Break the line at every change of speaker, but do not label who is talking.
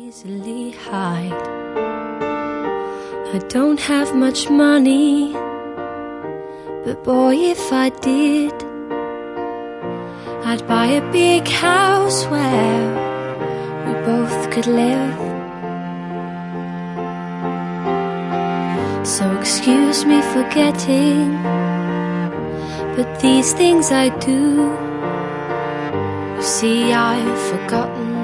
easily hide. I don't have much money, but boy, if I did, I'd buy a big house where we both could live. So excuse me for forgetting, but these things I do. You see, I've forgotten